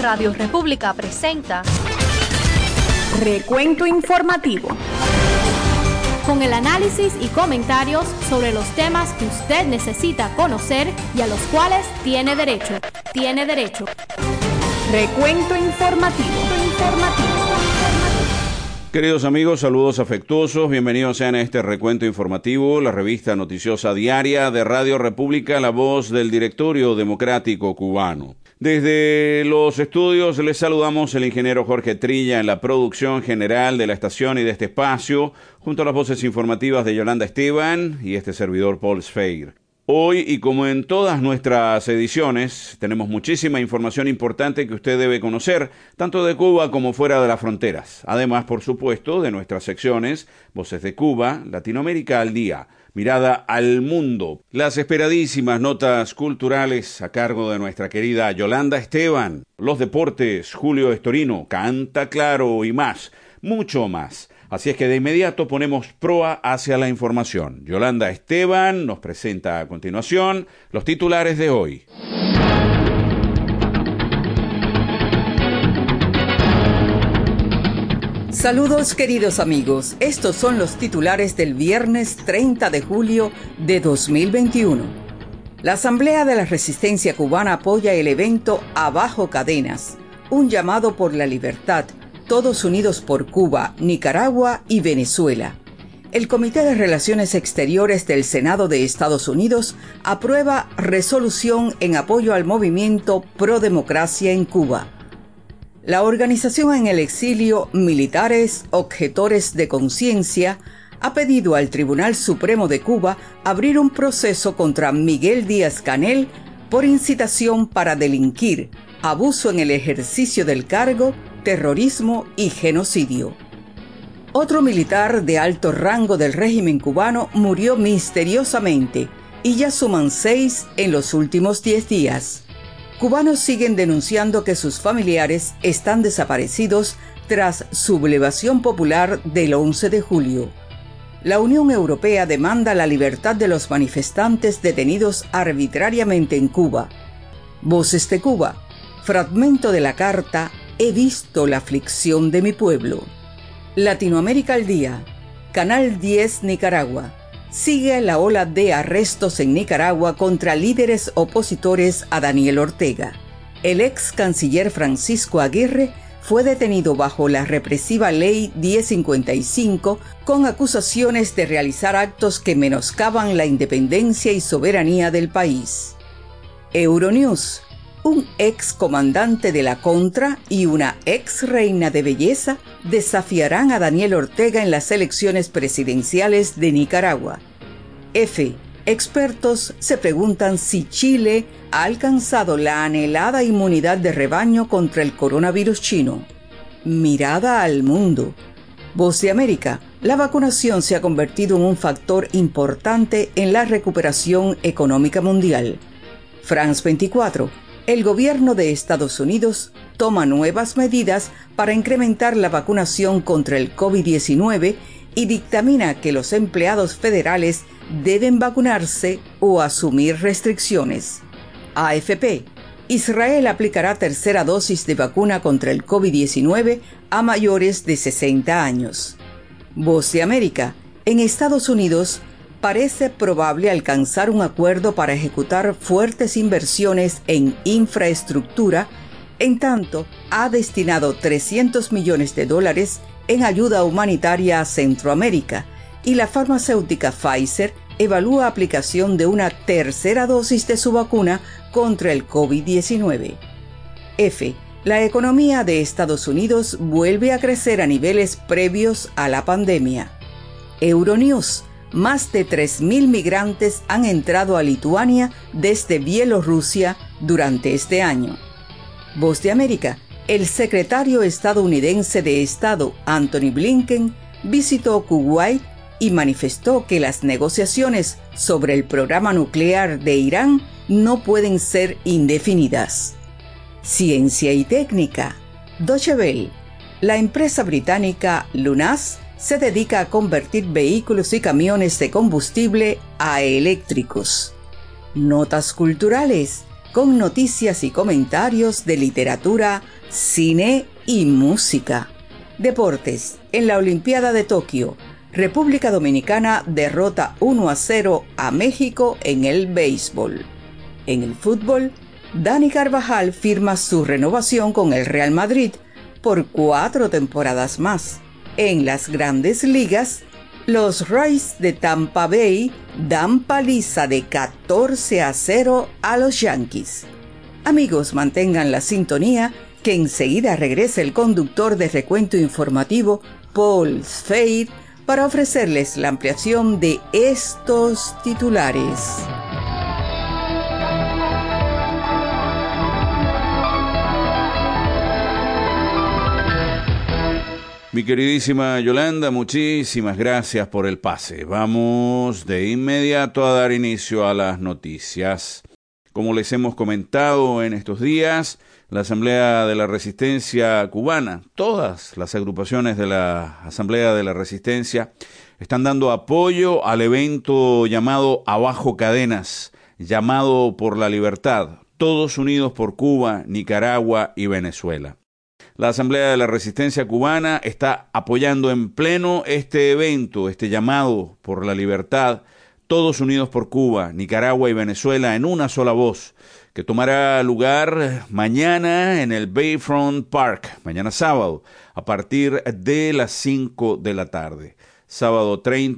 Radio República presenta Recuento Informativo, con el análisis y comentarios sobre los temas que usted necesita conocer y a los cuales tiene derecho. Recuento Informativo. Queridos amigos, saludos afectuosos, bienvenidos sean a este recuento informativo, la revista noticiosa diaria de Radio República, la voz del Directorio Democrático Cubano. Desde los estudios les saludamos el ingeniero Jorge Trilla en la producción general de la estación y de este espacio, junto a las voces informativas de Yolanda Esteban y este servidor Paul Sfeir. Hoy, y como en todas nuestras ediciones, tenemos muchísima información importante que usted debe conocer, tanto de Cuba como fuera de las fronteras. Además, por supuesto, de nuestras secciones, Voces de Cuba, Latinoamérica al Día, Mirada al Mundo, las esperadísimas notas culturales a cargo de nuestra querida Yolanda Esteban, los deportes, Julio Estorino, Canta Claro y más, mucho más. Así es que de inmediato ponemos proa hacia la información. Yolanda Esteban nos presenta a continuación los titulares de hoy. Saludos queridos amigos, estos son los titulares del viernes 30 de julio de 2021. La Asamblea de la Resistencia Cubana apoya el evento Abajo Cadenas, un llamado por la libertad, todos unidos por Cuba, Nicaragua y Venezuela. El Comité de Relaciones Exteriores del Senado de Estados Unidos aprueba resolución en apoyo al movimiento pro democracia en Cuba. La organización en el exilio Militares Objetores de Conciencia ha pedido al Tribunal Supremo de Cuba abrir un proceso contra Miguel Díaz-Canel por incitación para delinquir, abuso en el ejercicio del cargo, terrorismo y genocidio. Otro militar de alto rango del régimen cubano murió misteriosamente y ya suman 6 en los últimos 10 días. Cubanos siguen denunciando que sus familiares están desaparecidos tras sublevación popular del 11 de julio. La Unión Europea demanda la libertad de los manifestantes detenidos arbitrariamente en Cuba. Voces de Cuba, fragmento de la carta He visto la aflicción de mi pueblo. Latinoamérica al Día, Canal 10 Nicaragua. Sigue la ola de arrestos en Nicaragua contra líderes opositores a Daniel Ortega. El ex canciller Francisco Aguirre fue detenido bajo la represiva Ley 1055 con acusaciones de realizar actos que menoscaban la independencia y soberanía del país. Euronews. Un ex comandante de la Contra y una ex reina de belleza desafiarán a Daniel Ortega en las elecciones presidenciales de Nicaragua. F. Expertos se preguntan si Chile ha alcanzado la anhelada inmunidad de rebaño contra el coronavirus chino. Mirada al mundo. Voz de América. La vacunación se ha convertido en un factor importante en la recuperación económica mundial. France 24. El gobierno de Estados Unidos toma nuevas medidas para incrementar la vacunación contra el COVID-19 y dictamina que los empleados federales deben vacunarse o asumir restricciones. AFP. Israel aplicará tercera dosis de vacuna contra el COVID-19 a mayores de 60 años. Voz de América. En Estados Unidos, parece probable alcanzar un acuerdo para ejecutar fuertes inversiones en infraestructura, en tanto ha destinado $300 millones en ayuda humanitaria a Centroamérica, y la farmacéutica Pfizer evalúa aplicación de una tercera dosis de su vacuna contra el COVID-19. F. La economía de Estados Unidos vuelve a crecer a niveles previos a la pandemia. Euronews. Más de 3.000 migrantes han entrado a Lituania desde Bielorrusia durante este año. Voz de América. El secretario estadounidense de Estado, Anthony Blinken, visitó Kuwait y manifestó que las negociaciones sobre el programa nuclear de Irán no pueden ser indefinidas. Ciencia y técnica. Deutsche Welle. La empresa británica Lunas se dedica a convertir vehículos y camiones de combustible a eléctricos. Notas culturales. con noticias y comentarios de literatura, cine y música. Deportes. En la Olimpiada de Tokio, República Dominicana derrota 1-0 a México en el béisbol. En el fútbol, Dani Carvajal firma su renovación con el Real Madrid por 4 temporadas más. En las Grandes Ligas, los Rays de Tampa Bay dan paliza de 14-0 a los Yankees. Amigos, mantengan la sintonía, que enseguida regresa el conductor de recuento informativo, Paul Sfeir, para ofrecerles la ampliación de estos titulares. Mi queridísima Yolanda, muchísimas gracias por el pase. Vamos de inmediato a dar inicio a las noticias. Como les hemos comentado en estos días, la Asamblea de la Resistencia Cubana, todas las agrupaciones de la Asamblea de la Resistencia, están dando apoyo al evento llamado Abajo Cadenas, llamado por la libertad, todos unidos por Cuba, Nicaragua y Venezuela. La Asamblea de la Resistencia Cubana está apoyando en pleno este evento, este llamado por la libertad, todos unidos por Cuba, Nicaragua y Venezuela en una sola voz, que tomará lugar mañana en el Bayfront Park, mañana sábado, a partir de las 5 de la tarde. Sábado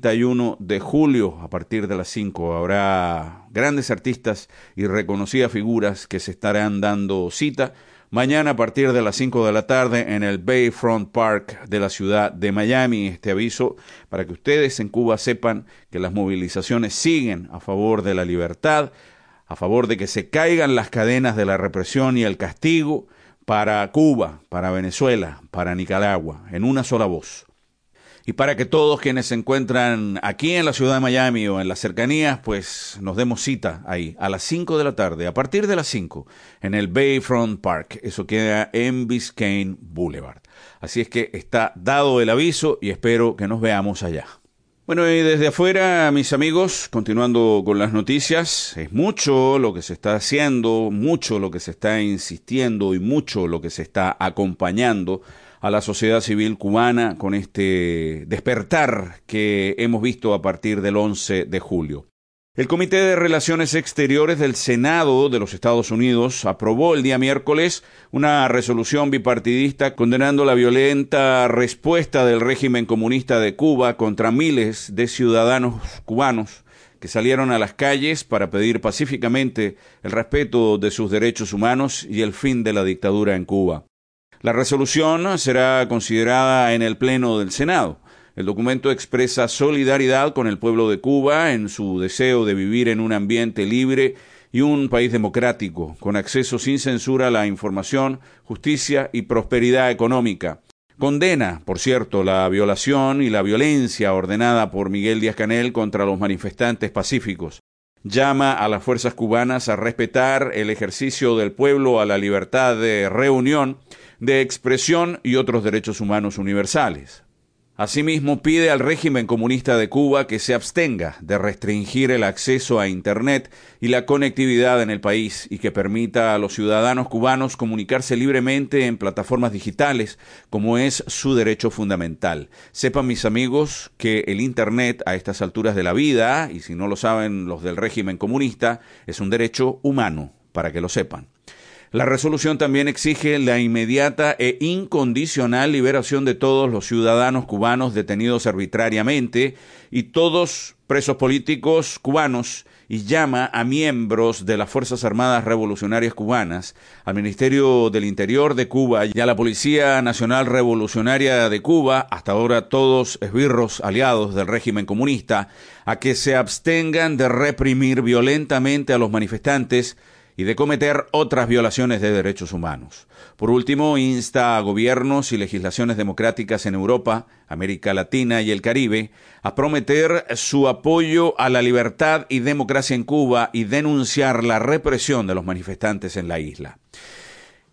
31 de julio, a partir de las 5, habrá grandes artistas y reconocidas figuras que se estarán dando cita mañana a partir de las 5 de la tarde en el Bayfront Park de la ciudad de Miami. Este aviso para que ustedes en Cuba sepan que las movilizaciones siguen a favor de la libertad, a favor de que se caigan las cadenas de la represión y el castigo para Cuba, para Venezuela, para Nicaragua, en una sola voz. Y para que todos quienes se encuentran aquí en la ciudad de Miami o en las cercanías, pues nos demos cita ahí a las 5 de la tarde, a partir de las 5, en el Bayfront Park. Eso queda en Biscayne Boulevard. Así es que está dado el aviso y espero que nos veamos allá. Bueno, y desde afuera, mis amigos, continuando con las noticias, es mucho lo que se está haciendo, mucho lo que se está insistiendo y mucho lo que se está acompañando a la sociedad civil cubana con este despertar que hemos visto a partir del 11 de julio. El Comité de Relaciones Exteriores del Senado de los Estados Unidos aprobó el día miércoles una resolución bipartidista condenando la violenta respuesta del régimen comunista de Cuba contra miles de ciudadanos cubanos que salieron a las calles para pedir pacíficamente el respeto de sus derechos humanos y el fin de la dictadura en Cuba. La resolución será considerada en el Pleno del Senado. El documento expresa solidaridad con el pueblo de Cuba en su deseo de vivir en un ambiente libre y un país democrático, con acceso sin censura a la información, justicia y prosperidad económica. Condena, por cierto, la violación y la violencia ordenada por Miguel Díaz-Canel contra los manifestantes pacíficos. Llama a las fuerzas cubanas a respetar el ejercicio del pueblo a la libertad de reunión, de expresión y otros derechos humanos universales. Asimismo, pide al régimen comunista de Cuba que se abstenga de restringir el acceso a Internet y la conectividad en el país y que permita a los ciudadanos cubanos comunicarse libremente en plataformas digitales, como es su derecho fundamental. Sepan, mis amigos, que el Internet a estas alturas de la vida, y si no lo saben los del régimen comunista, es un derecho humano, para que lo sepan. La resolución también exige la inmediata e incondicional liberación de todos los ciudadanos cubanos detenidos arbitrariamente y todos presos políticos cubanos y llama a miembros de las Fuerzas Armadas Revolucionarias Cubanas, al Ministerio del Interior de Cuba y a la Policía Nacional Revolucionaria de Cuba, hasta ahora todos esbirros aliados del régimen comunista, a que se abstengan de reprimir violentamente a los manifestantes y de cometer otras violaciones de derechos humanos. Por último, insta a gobiernos y legislaciones democráticas en Europa, América Latina y el Caribe a prometer su apoyo a la libertad y democracia en Cuba y denunciar la represión de los manifestantes en la isla.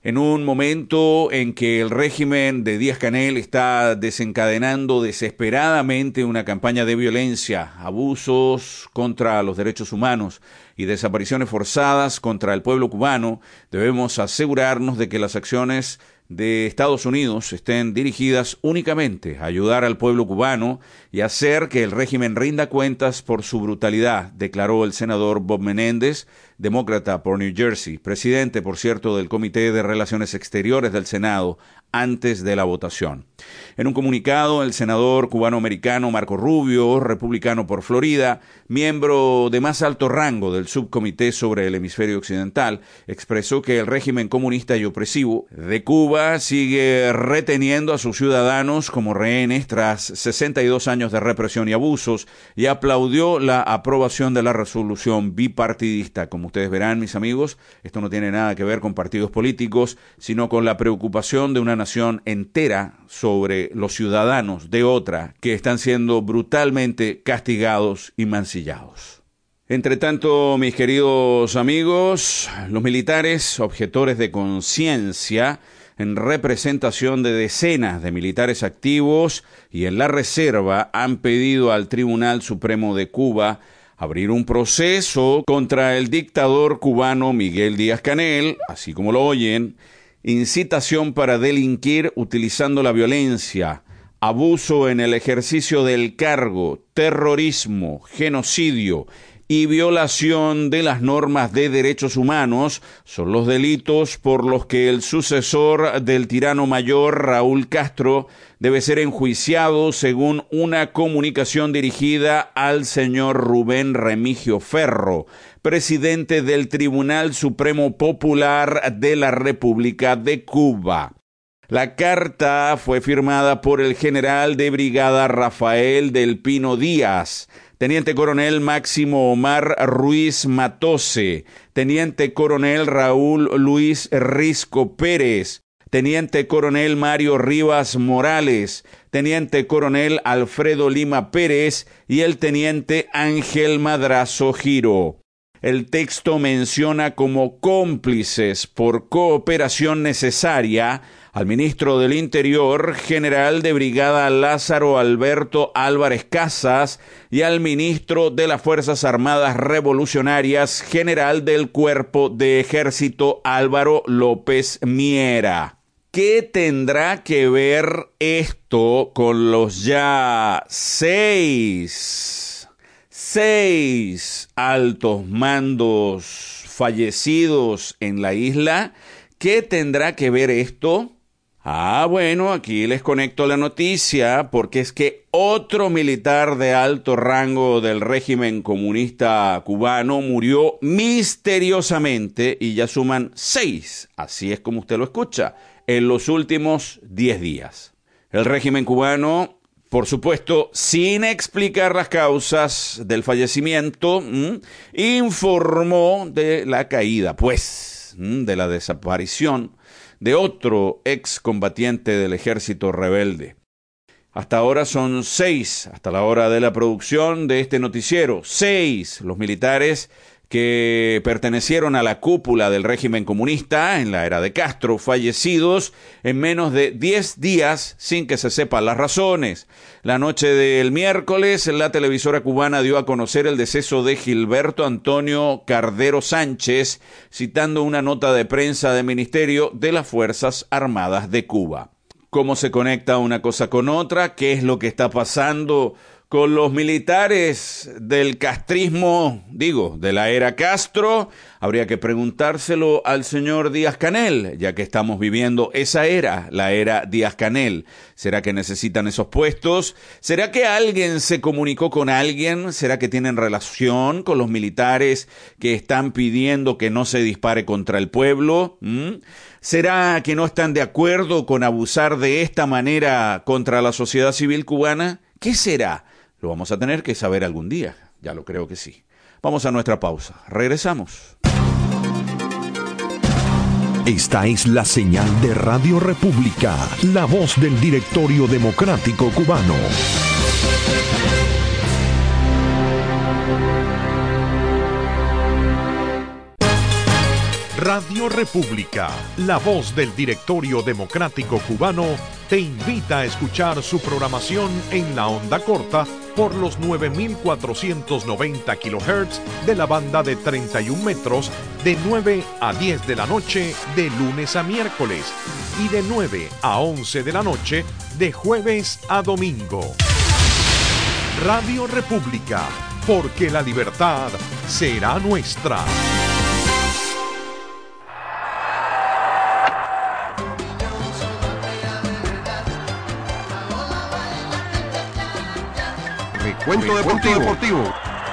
En un momento en que el régimen de Díaz-Canel está desencadenando desesperadamente una campaña de violencia, abusos contra los derechos humanos y desapariciones forzadas contra el pueblo cubano, debemos asegurarnos de que las acciones de Estados Unidos estén dirigidas únicamente a ayudar al pueblo cubano y hacer que el régimen rinda cuentas por su brutalidad, declaró el senador Bob Menéndez, demócrata por New Jersey, presidente, por cierto, del Comité de Relaciones Exteriores del Senado, antes de la votación. En un comunicado, el senador cubano-americano Marco Rubio, republicano por Florida, miembro de más alto rango del subcomité sobre el hemisferio occidental, expresó que el régimen comunista y opresivo de Cuba sigue reteniendo a sus ciudadanos como rehenes tras 62 años de represión y abusos, y aplaudió la aprobación de la resolución bipartidista. Como ustedes verán, mis amigos, esto no tiene nada que ver con partidos políticos, sino con la preocupación de una nación entera sobre los ciudadanos de otra que están siendo brutalmente castigados y mancillados. Entre tanto, mis queridos amigos, los militares objetores de conciencia, en representación de decenas de militares activos y en la reserva, han pedido al Tribunal Supremo de Cuba abrir un proceso contra el dictador cubano Miguel Díaz-Canel, así como lo oyen, incitación para delinquir utilizando la violencia, abuso en el ejercicio del cargo, terrorismo, genocidio y violación de las normas de derechos humanos son los delitos por los que el sucesor del tirano mayor, Raúl Castro, debe ser enjuiciado según una comunicación dirigida al señor Rubén Remigio Ferro, presidente del Tribunal Supremo Popular de la República de Cuba. La carta fue firmada por el general de brigada Rafael del Pino Díaz, teniente coronel Máximo Omar Ruiz Matose, teniente coronel Raúl Luis Risco Pérez, teniente coronel Mario Rivas Morales, teniente coronel Alfredo Lima Pérez y el teniente Ángel Madrazo Giro. El texto menciona como cómplices por cooperación necesaria al ministro del Interior, general de brigada Lázaro Alberto Álvarez Casas, y al ministro de las Fuerzas Armadas Revolucionarias, general del Cuerpo de Ejército Álvaro López Miera. ¿Qué tendrá que ver esto con los ya seis altos mandos fallecidos en la isla? ¿Qué tendrá que ver esto? Bueno, aquí les conecto la noticia, porque es que otro militar de alto rango del régimen comunista cubano murió misteriosamente y ya suman 6, así es como usted lo escucha, en los últimos 10 días. El régimen cubano, por supuesto, sin explicar las causas del fallecimiento, informó de la caída, de la desaparición de otro excombatiente del ejército rebelde. Hasta ahora son 6, hasta la hora de la producción de este noticiero, 6 los militares que pertenecieron a la cúpula del régimen comunista en la era de Castro, fallecidos en menos de 10 días sin que se sepan las razones. La noche del miércoles, la televisora cubana dio a conocer el deceso de Gilberto Antonio Cardero Sánchez, citando una nota de prensa del Ministerio de las Fuerzas Armadas de Cuba. ¿Cómo se conecta una cosa con otra? ¿Qué es lo que está pasando con los militares del castrismo, de la era Castro? Habría que preguntárselo al señor Díaz-Canel, ya que estamos viviendo esa era, la era Díaz-Canel. ¿Será que necesitan esos puestos? ¿Será que alguien se comunicó con alguien? ¿Será que tienen relación con los militares que están pidiendo que no se dispare contra el pueblo? ¿Será que no están de acuerdo con abusar de esta manera contra la sociedad civil cubana? ¿Qué será? Lo vamos a tener que saber algún día, ya lo creo que sí. Vamos a nuestra pausa, regresamos. Esta es la señal de Radio República, la voz del Directorio Democrático Cubano. Radio República, la voz del Directorio Democrático Cubano, te invita a escuchar su programación en la onda corta por los 9.490 kHz de la banda de 31 metros de 9 a 10 de la noche de lunes a miércoles y de 9 a 11 de la noche de jueves a domingo. Radio República, porque la libertad será nuestra. Recuento deportivo.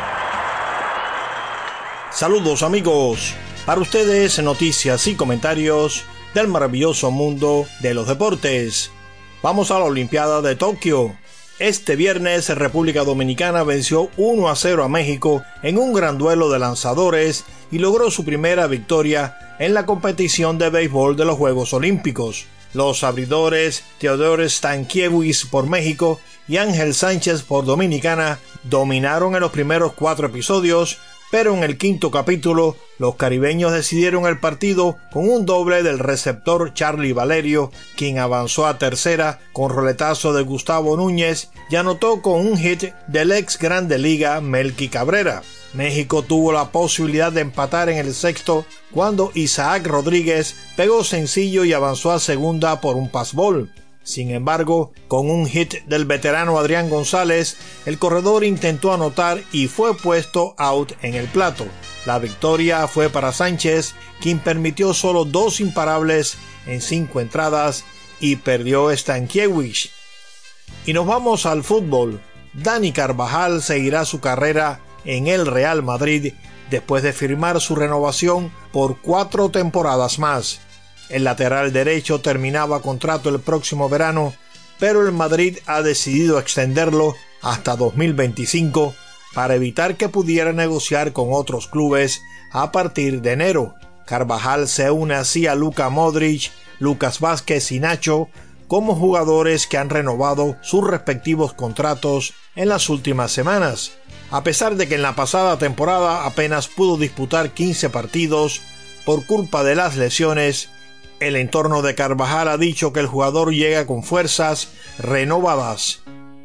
Saludos amigos, para ustedes noticias y comentarios del maravilloso mundo de los deportes. Vamos a la Olimpiada de Tokio. Este viernes República Dominicana venció 1-0 a México en un gran duelo de lanzadores y logró su primera victoria en la competición de béisbol de los Juegos Olímpicos. Los abridores Teodoro Stankiewicz por México y Ángel Sánchez por Dominicana dominaron en los primeros 4 episodios, pero en el quinto capítulo los caribeños decidieron el partido con un doble del receptor Charlie Valerio, quien avanzó a tercera con roletazo de Gustavo Núñez y anotó con un hit del ex Grande Liga Melky Cabrera. México tuvo la posibilidad de empatar en el sexto cuando Isaac Rodríguez pegó sencillo y avanzó a segunda por un passball. Sin embargo, con un hit del veterano Adrián González, el corredor intentó anotar y fue puesto out en el plato. La victoria fue para Sánchez, quien permitió solo 2 imparables en 5 entradas y perdió Stankiewicz. Y nos vamos al fútbol. Dani Carvajal seguirá su carrera en el Real Madrid después de firmar su renovación por 4 temporadas más. El lateral derecho terminaba contrato el próximo verano, pero el Madrid ha decidido extenderlo hasta 2025 para evitar que pudiera negociar con otros clubes a partir de enero. Carvajal se une así a Luka Modric, Lucas Vázquez y Nacho como jugadores que han renovado sus respectivos contratos en las últimas semanas. A pesar de que en la pasada temporada apenas pudo disputar 15 partidos por culpa de las lesiones, el entorno de Carvajal ha dicho que el jugador llega con fuerzas renovadas.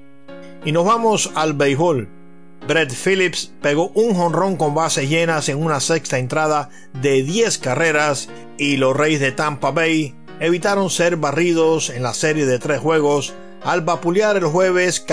Y nos vamos al béisbol. Brett Phillips pegó un jonrón con bases llenas en una sexta entrada de 10 carreras y los Reyes de Tampa Bay evitaron ser barridos en la serie de 3 juegos al vapulear el jueves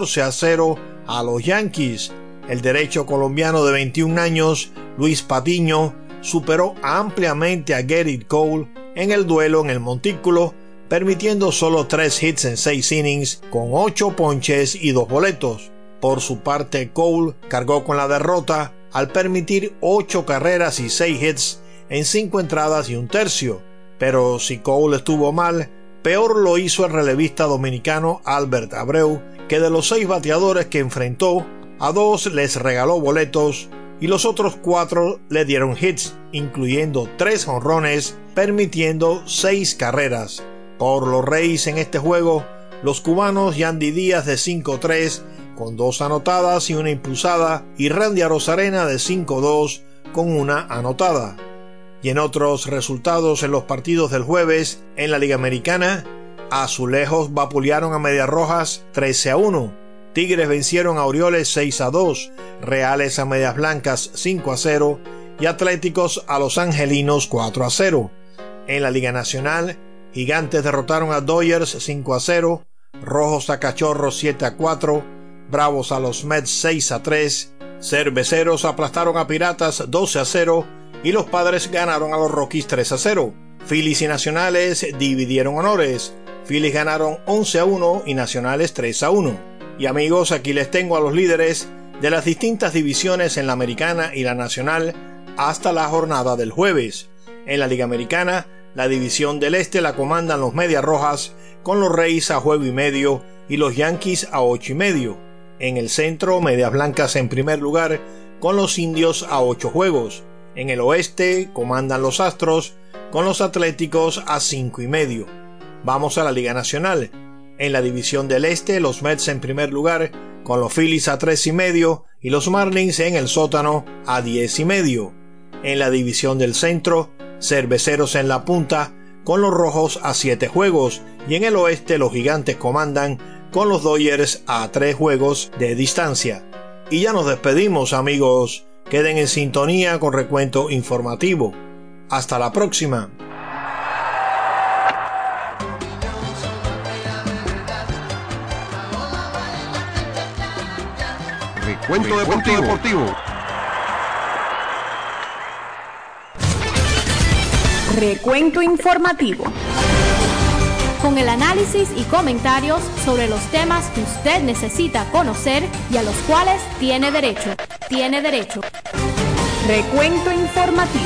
14-0 a los Yankees. El derecho colombiano de 21 años, Luis Patiño, superó ampliamente a Gerrit Cole en el duelo en el montículo, permitiendo solo 3 hits en 6 innings con 8 ponches y 2 boletos. Por su parte, Cole cargó con la derrota al permitir 8 carreras y 6 hits en 5 entradas y un tercio. Pero si Cole estuvo mal, peor lo hizo el relevista dominicano Albert Abreu, que de los 6 bateadores que enfrentó, a 2 les regaló boletos y los otros 4 le dieron hits, incluyendo 3 jonrones, permitiendo 6 carreras. Por los Reyes en este juego, los cubanos Yandy Díaz de 5-3 con 2 anotadas y 1 impulsada y Randy Arozarena de 5-2 con 1 anotada. Y en otros resultados en los partidos del jueves, en la Liga Americana, Azulejos vapulearon a Medias Rojas 13-1. Tigres vencieron a Orioles 6-2, Reales a Medias Blancas 5-0 y Atléticos a Los Angelinos 4-0. En la Liga Nacional, Gigantes derrotaron a Dodgers 5-0, Rojos a Cachorros 7-4, Bravos a los Mets 6-3, Cerveceros aplastaron a Piratas 12-0 y los Padres ganaron a los Rockies 3-0. Phillies y Nacionales dividieron honores, Phillies ganaron 11-1 y Nacionales 3-1. Y amigos, aquí les tengo a los líderes de las distintas divisiones en la Americana y la Nacional hasta la jornada del jueves. En la Liga Americana, la división del Este la comandan los Medias Rojas con los Reyes a juego y medio y los Yankees a 8.5. En el centro, Medias Blancas en primer lugar con los Indios a 8 juegos. En el Oeste comandan los Astros con los Atléticos a 5.5. Vamos a la Liga Nacional. En la división del Este, los Mets en primer lugar, con los Phillies a 3.5 y los Marlins en el sótano a 10.5. En la división del Centro, Cerveceros en la punta con los Rojos a 7 juegos y en el oeste los Gigantes comandan con los Dodgers a 3 juegos de distancia. Y ya nos despedimos, amigos. Queden en sintonía con Recuento Informativo. Hasta la próxima. Recuento Deportivo. Recuento informativo. Con el análisis y comentarios sobre los temas que usted necesita conocer y a los cuales tiene derecho. Recuento informativo.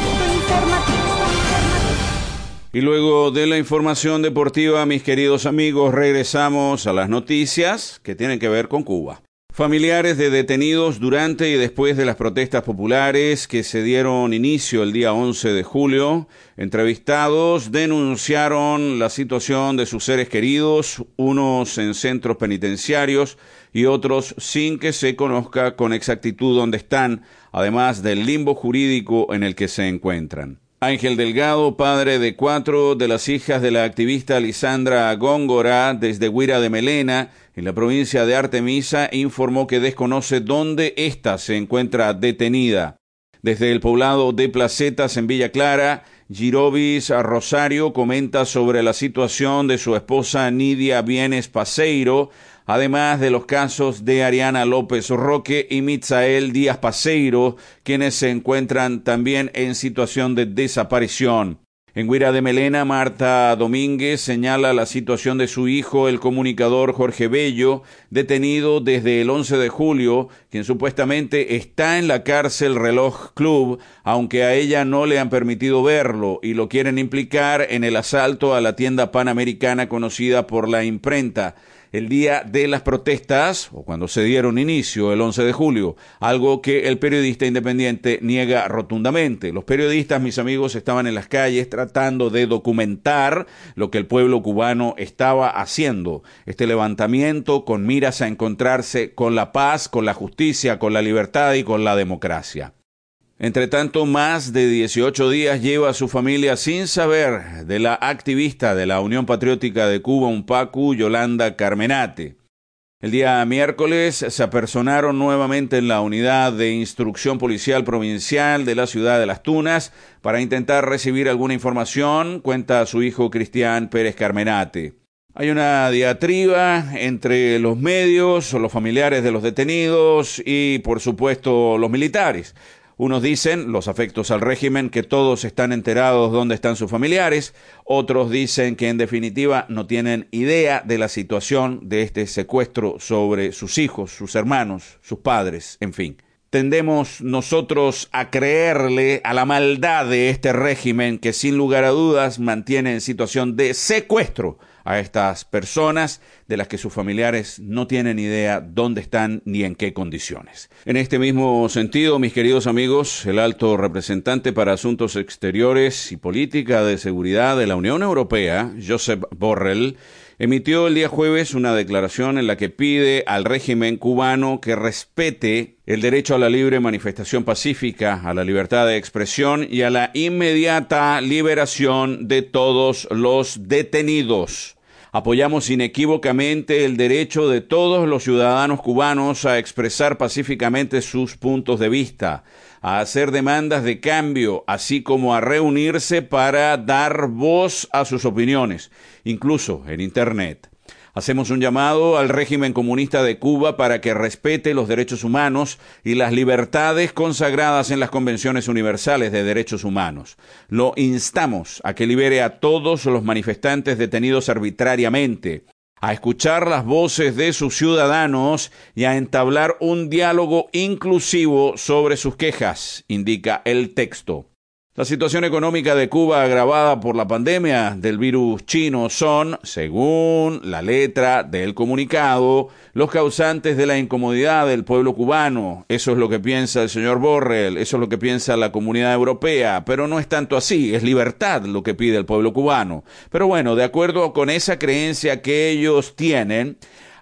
Y luego de la información deportiva, mis queridos amigos, regresamos a las noticias que tienen que ver con Cuba. Familiares de detenidos durante y después de las protestas populares que se dieron inicio el día 11 de julio, entrevistados denunciaron la situación de sus seres queridos, unos en centros penitenciarios y otros sin que se conozca con exactitud dónde están, además del limbo jurídico en el que se encuentran. Ángel Delgado, padre de 4 de las hijas de la activista Lisandra Góngora desde Guira de Melena, en la provincia de Artemisa, informó que desconoce dónde ésta se encuentra detenida. Desde el poblado de Placetas en Villa Clara, Girovis Rosario comenta sobre la situación de su esposa Nidia Bienes Paseiro, además de los casos de Ariana López Roque y Mitzael Díaz Paseiro, quienes se encuentran también en situación de desaparición. En Guira de Melena, Marta Domínguez señala la situación de su hijo, el comunicador Jorge Bello, detenido desde el 11 de julio, quien supuestamente está en la cárcel Reloj Club, aunque a ella no le han permitido verlo y lo quieren implicar en el asalto a la tienda panamericana conocida por la imprenta el día de las protestas, o cuando se dieron inicio el 11 de julio, algo que el periodista independiente niega rotundamente. Los periodistas, mis amigos, estaban en las calles tratando de documentar lo que el pueblo cubano estaba haciendo. Este levantamiento con miras a encontrarse con la paz, con la justicia, con la libertad y con la democracia. Entre tanto, más de 18 días lleva a su familia sin saber de la activista de la Unión Patriótica de Cuba, UNPACU, Yolanda Carmenate. El día miércoles se apersonaron nuevamente en la Unidad de Instrucción Policial Provincial de la ciudad de Las Tunas para intentar recibir alguna información, cuenta su hijo Cristian Pérez Carmenate. Hay una diatriba entre los medios, los familiares de los detenidos y, por supuesto, los militares. Unos dicen, los afectos al régimen, que todos están enterados dónde están sus familiares. Otros dicen que en definitiva no tienen idea de la situación de este secuestro sobre sus hijos, sus hermanos, sus padres, en fin. Tendemos nosotros a creerle a la maldad de este régimen que sin lugar a dudas mantiene en situación de secuestro a estas personas de las que sus familiares no tienen idea dónde están ni en qué condiciones. En este mismo sentido, mis queridos amigos, el alto representante para Asuntos Exteriores y Política de Seguridad de la Unión Europea, Josep Borrell, emitió el día jueves una declaración en la que pide al régimen cubano que respete el derecho a la libre manifestación pacífica, a la libertad de expresión y a la inmediata liberación de todos los detenidos. Apoyamos inequívocamente el derecho de todos los ciudadanos cubanos a expresar pacíficamente sus puntos de vista, a hacer demandas de cambio, así como a reunirse para dar voz a sus opiniones, incluso en Internet. Hacemos un llamado al régimen comunista de Cuba para que respete los derechos humanos y las libertades consagradas en las Convenciones Universales de Derechos Humanos. Lo instamos a que libere a todos los manifestantes detenidos arbitrariamente, a escuchar las voces de sus ciudadanos y a entablar un diálogo inclusivo sobre sus quejas, indica el texto. La situación económica de Cuba agravada por la pandemia del virus chino son, según la letra del comunicado, los causantes de la incomodidad del pueblo cubano. Eso es lo que piensa el señor Borrell, eso es lo que piensa la comunidad europea, pero no es tanto así, es libertad lo que pide el pueblo cubano. Pero bueno, de acuerdo con esa creencia que ellos tienen,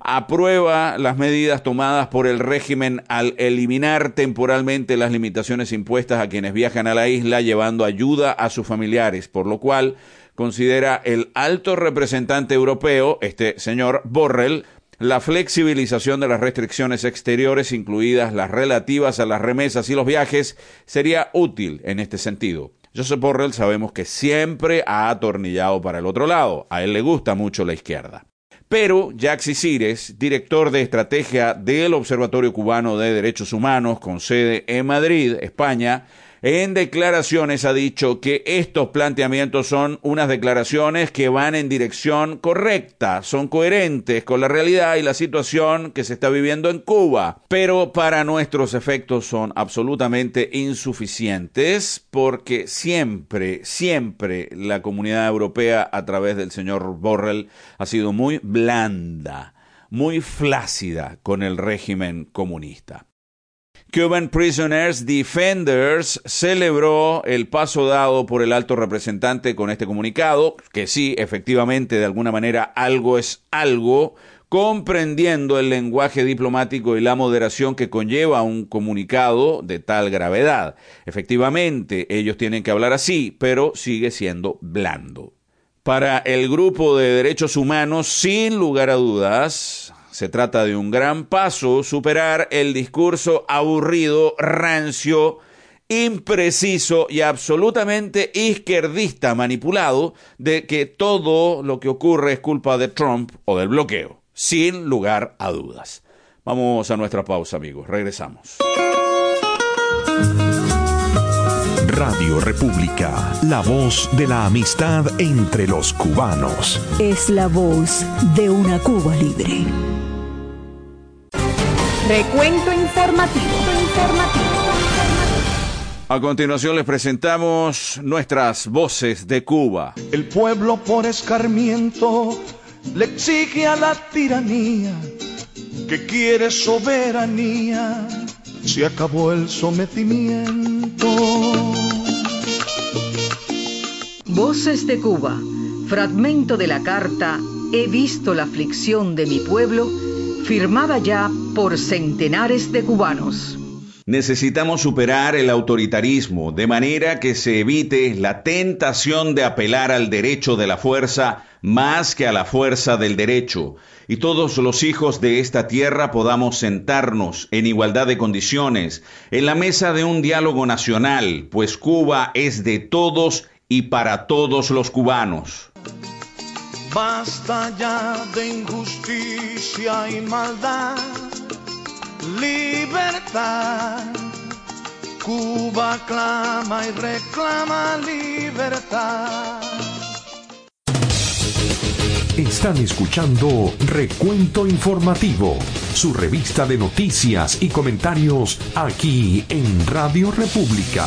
aprueba las medidas tomadas por el régimen al eliminar temporalmente las limitaciones impuestas a quienes viajan a la isla, llevando ayuda a sus familiares, por lo cual considera el alto representante europeo, este señor Borrell, la flexibilización de las restricciones exteriores, incluidas las relativas a las remesas y los viajes, sería útil en este sentido. Josep Borrell sabemos que siempre ha atornillado para el otro lado. A él le gusta mucho la izquierda. Pero Yaxi Cires, director de estrategia del Observatorio Cubano de Derechos Humanos, con sede en Madrid, España, en declaraciones ha dicho que estos planteamientos son unas declaraciones que van en dirección correcta, son coherentes con la realidad y la situación que se está viviendo en Cuba, pero para nuestros efectos son absolutamente insuficientes porque siempre la comunidad europea a través del señor Borrell ha sido muy blanda, muy flácida con el régimen comunista. Cuban Prisoners Defenders celebró el paso dado por el alto representante con este comunicado, que sí, efectivamente, de alguna manera algo es algo, comprendiendo el lenguaje diplomático y la moderación que conlleva un comunicado de tal gravedad. Efectivamente, ellos tienen que hablar así, pero sigue siendo blando. Para el grupo de derechos humanos, sin lugar a dudas, se trata de un gran paso superar el discurso aburrido, rancio, impreciso y absolutamente izquierdista manipulado de que todo lo que ocurre es culpa de Trump o del bloqueo. Sin lugar a dudas. Vamos a nuestra pausa, amigos. Regresamos. Radio República, la voz de la amistad entre los cubanos. Es la voz de una Cuba libre. Recuento informativo. A continuación les presentamos nuestras voces de Cuba. El pueblo por escarmiento le exige a la tiranía que quiere soberanía. Se acabó el sometimiento. Voces de Cuba, fragmento de la carta He visto la aflicción de mi pueblo, firmada ya por centenares de cubanos. Necesitamos superar el autoritarismo de manera que se evite la tentación de apelar al derecho de la fuerza más que a la fuerza del derecho, y todos los hijos de esta tierra podamos sentarnos en igualdad de condiciones en la mesa de un diálogo nacional, pues Cuba es de todos y para todos los cubanos. Basta ya de injusticia y maldad. Libertad. Cuba clama y reclama libertad. Están escuchando Recuento Informativo, su revista de noticias y comentarios aquí en Radio República.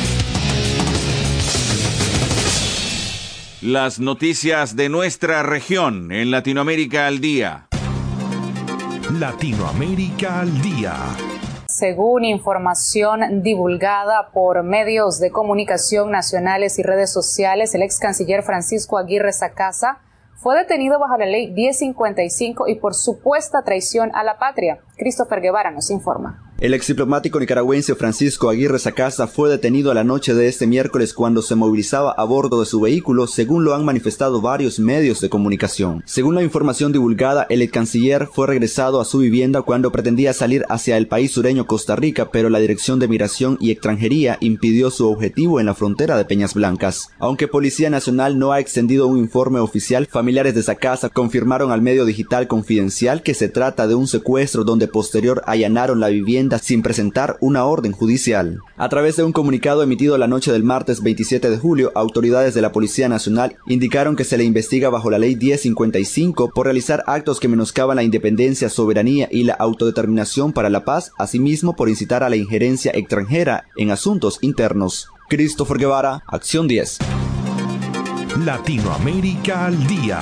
Las noticias de nuestra región en Latinoamérica al día. Latinoamérica al día. Según información divulgada por medios de comunicación nacionales y redes sociales, el ex canciller Francisco Aguirre Sacasa fue detenido bajo la ley 1055 y por supuesta traición a la patria. Christopher Guevara nos informa. El ex diplomático nicaragüense Francisco Aguirre Sacasa fue detenido a la noche de este miércoles cuando se movilizaba a bordo de su vehículo, según lo han manifestado varios medios de comunicación. Según la información divulgada, el ex canciller fue regresado a su vivienda cuando pretendía salir hacia el país sureño Costa Rica, pero la Dirección de Migración y Extranjería impidió su objetivo en la frontera de Peñas Blancas. Aunque Policía Nacional no ha extendido un informe oficial, familiares de Sacasa confirmaron al medio digital Confidencial que se trata de un secuestro donde posterior allanaron la vivienda sin presentar una orden judicial. A través de un comunicado emitido la noche del martes 27 de julio, autoridades de la Policía Nacional indicaron que se le investiga bajo la ley 1055 por realizar actos que menoscaban la independencia, soberanía y la autodeterminación para la paz, asimismo por incitar a la injerencia extranjera en asuntos internos. Christopher Guevara, Acción 10. Latinoamérica al día.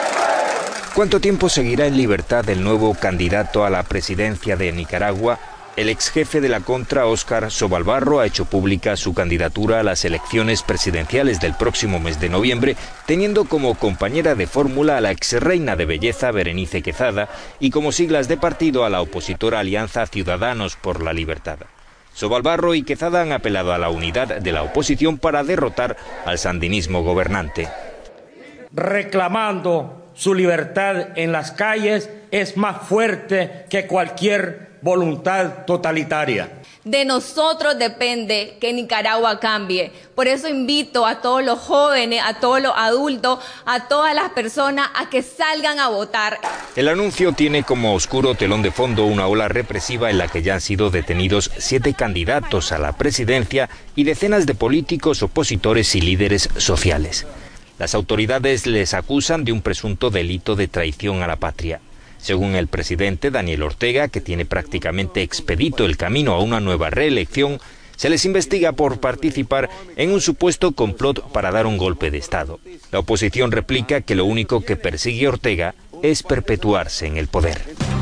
¿Cuánto tiempo seguirá en libertad el nuevo candidato a la presidencia de Nicaragua? El ex jefe de la Contra, Óscar Sobalbarro, ha hecho pública su candidatura a las elecciones presidenciales del próximo mes de noviembre, teniendo como compañera de fórmula a la ex reina de belleza Berenice Quezada y como siglas de partido a la opositora Alianza Ciudadanos por la Libertad. Sobalbarro y Quezada han apelado a la unidad de la oposición para derrotar al sandinismo gobernante. Reclamando su libertad en las calles es más fuerte que cualquier voluntad totalitaria. De nosotros depende que Nicaragua cambie. Por eso invito a todos los jóvenes, a todos los adultos, a todas las personas a que salgan a votar. El anuncio tiene como oscuro telón de fondo una ola represiva en la que ya han sido detenidos 7 candidatos a la presidencia y decenas de políticos, opositores y líderes sociales. Las autoridades les acusan de un presunto delito de traición a la patria. Según el presidente Daniel Ortega, que tiene prácticamente expedito el camino a una nueva reelección, se les investiga por participar en un supuesto complot para dar un golpe de Estado. La oposición replica que lo único que persigue Ortega es perpetuarse en el poder.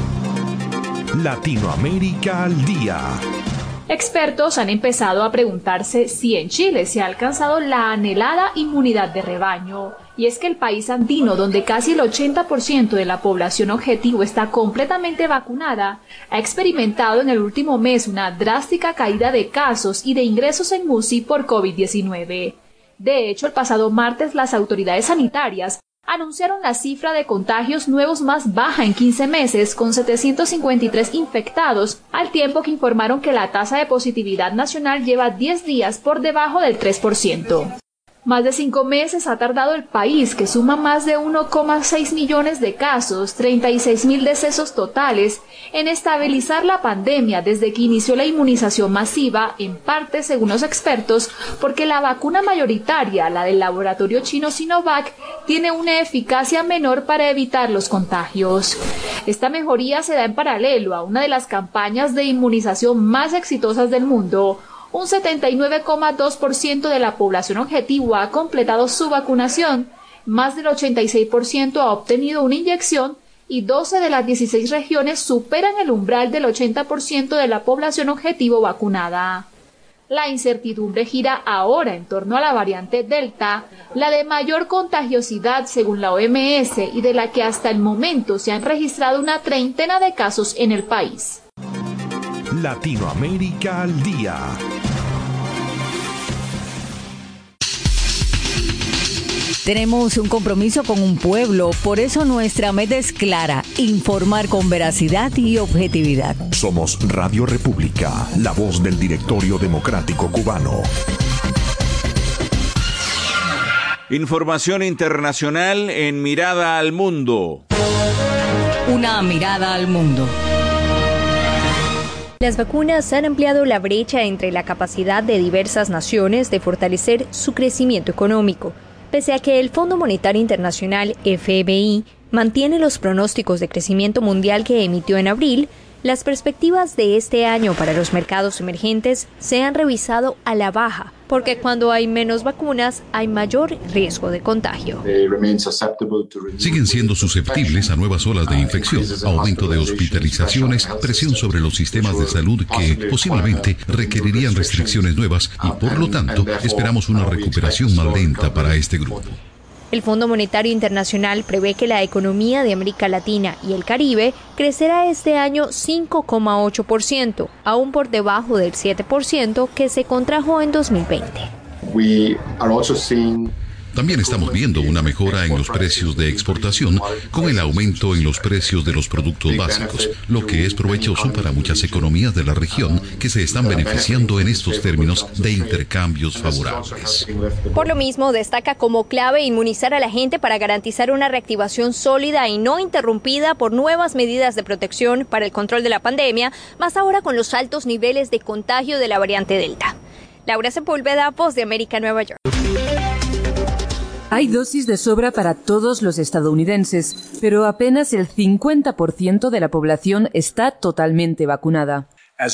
Latinoamérica al día. Expertos han empezado a preguntarse si en Chile se ha alcanzado la anhelada inmunidad de rebaño. Y es que el país andino, donde casi el 80% de la población objetivo está completamente vacunada, ha experimentado en el último mes una drástica caída de casos y de ingresos en UCI por COVID-19. De hecho, el pasado martes las autoridades sanitarias anunciaron la cifra de contagios nuevos más baja en 15 meses, con 753 infectados, al tiempo que informaron que la tasa de positividad nacional lleva 10 días por debajo del 3%. Más de 5 meses ha tardado el país, que suma más de 1,6 millones de casos, 36.000 decesos totales, en estabilizar la pandemia desde que inició la inmunización masiva, en parte, según los expertos, porque la vacuna mayoritaria, la del laboratorio chino Sinovac, tiene una eficacia menor para evitar los contagios. Esta mejoría se da en paralelo a una de las campañas de inmunización más exitosas del mundo. Un 79,2% de la población objetivo ha completado su vacunación, más del 86% ha obtenido una inyección y 12 de las 16 regiones superan el umbral del 80% de la población objetivo vacunada. La incertidumbre gira ahora en torno a la variante Delta, la de mayor contagiosidad según la OMS y de la que hasta el momento se han registrado una treintena de casos en el país. Latinoamérica al día. Tenemos un compromiso con un pueblo, por eso nuestra meta es clara: informar con veracidad y objetividad. Somos Radio República, la voz del Directorio Democrático Cubano. Información internacional en Mirada al Mundo. Una mirada al mundo. Las vacunas han ampliado la brecha entre la capacidad de diversas naciones de fortalecer su crecimiento económico, pese a que el Fondo Monetario Internacional, FMI, mantiene los pronósticos de crecimiento mundial que emitió en abril. Las perspectivas de este año para los mercados emergentes se han revisado a la baja, porque cuando hay menos vacunas hay mayor riesgo de contagio. Siguen siendo susceptibles a nuevas olas de infección, aumento de hospitalizaciones, presión sobre los sistemas de salud que posiblemente requerirían restricciones nuevas y por lo tanto esperamos una recuperación más lenta para este grupo. El Fondo Monetario Internacional prevé que la economía de América Latina y el Caribe crecerá este año 5,8%, aún por debajo del 7% que se contrajo en 2020. También estamos viendo una mejora en los precios de exportación con el aumento en los precios de los productos básicos, lo que es provechoso para muchas economías de la región que se están beneficiando en estos términos de intercambios favorables. Por lo mismo, destaca como clave inmunizar a la gente para garantizar una reactivación sólida y no interrumpida por nuevas medidas de protección para el control de la pandemia, más ahora con los altos niveles de contagio de la variante Delta. Laura Sepúlveda, Voz de América, Nueva York. Hay dosis de sobra para todos los estadounidenses, pero apenas el 50% de la población está totalmente vacunada.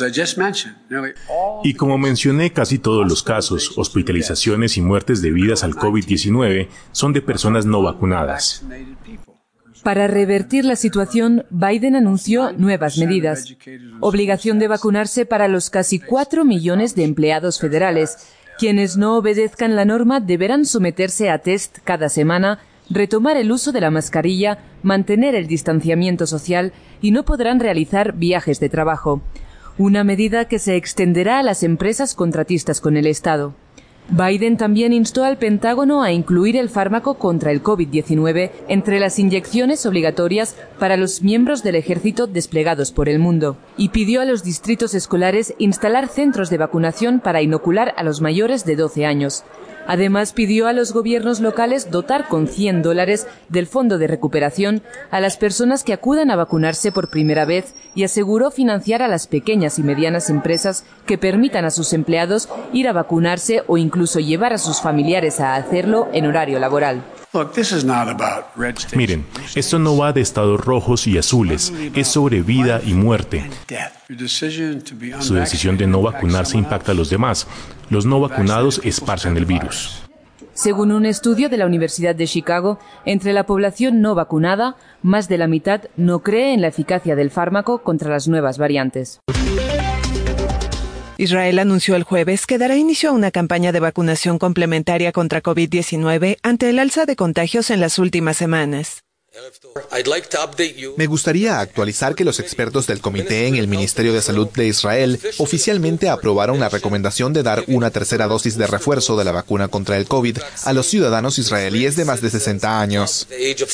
Y como mencioné, casi todos los casos, hospitalizaciones y muertes debidas al COVID-19 son de personas no vacunadas. Para revertir la situación, Biden anunció nuevas medidas. Obligación de vacunarse para los casi 4 millones de empleados federales. Quienes no obedezcan la norma deberán someterse a test cada semana, retomar el uso de la mascarilla, mantener el distanciamiento social y no podrán realizar viajes de trabajo. Una medida que se extenderá a las empresas contratistas con el Estado. Biden también instó al Pentágono a incluir el fármaco contra el COVID-19 entre las inyecciones obligatorias para los miembros del ejército desplegados por el mundo y pidió a los distritos escolares instalar centros de vacunación para inocular a los mayores de 12 años. Además, pidió a los gobiernos locales dotar con $100 del Fondo de Recuperación a las personas que acudan a vacunarse por primera vez y aseguró financiar a las pequeñas y medianas empresas que permitan a sus empleados ir a vacunarse o incluso llevar a sus familiares a hacerlo en horario laboral. Miren, esto no va de estados rojos y azules, es sobre vida y muerte. Su decisión de no vacunarse impacta a los demás. Los no vacunados esparcen el virus. Según un estudio de la Universidad de Chicago, entre la población no vacunada, más de la mitad no cree en la eficacia del fármaco contra las nuevas variantes. Israel anunció el jueves que dará inicio a una campaña de vacunación complementaria contra COVID-19 ante el alza de contagios en las últimas semanas. Me gustaría actualizar que los expertos del comité en el Ministerio de Salud de Israel oficialmente aprobaron la recomendación de dar una tercera dosis de refuerzo de la vacuna contra el COVID a los ciudadanos israelíes de más de 60 años.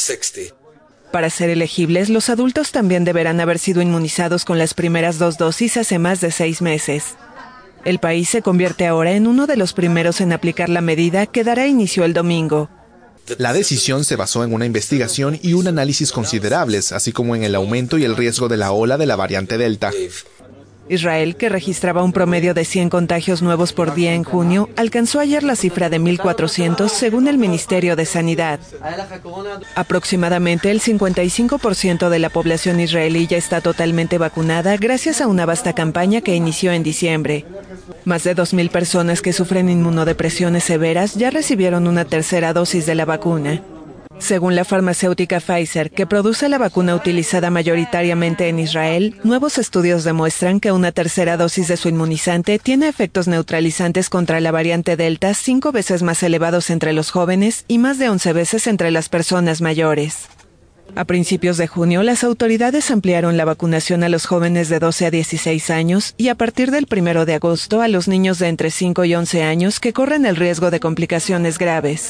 Para ser elegibles, los adultos también deberán haber sido inmunizados con las primeras 2 dosis hace más de 6 meses. El país se convierte ahora en uno de los primeros en aplicar la medida que dará inicio el domingo. La decisión se basó en una investigación y un análisis considerables, así como en el aumento y el riesgo de la ola de la variante Delta. Israel, que registraba un promedio de 100 contagios nuevos por día en junio, alcanzó ayer la cifra de 1.400 según el Ministerio de Sanidad. Aproximadamente el 55% de la población israelí ya está totalmente vacunada gracias a una vasta campaña que inició en diciembre. Más de 2.000 personas que sufren inmunodepresiones severas ya recibieron una tercera dosis de la vacuna. Según la farmacéutica Pfizer, que produce la vacuna utilizada mayoritariamente en Israel, nuevos estudios demuestran que una tercera dosis de su inmunizante tiene efectos neutralizantes contra la variante Delta 5 veces más elevados entre los jóvenes y más de 11 veces entre las personas mayores. A principios de junio, las autoridades ampliaron la vacunación a los jóvenes de 12 a 16 años y a partir del 1 de agosto a los niños de entre 5 y 11 años que corren el riesgo de complicaciones graves.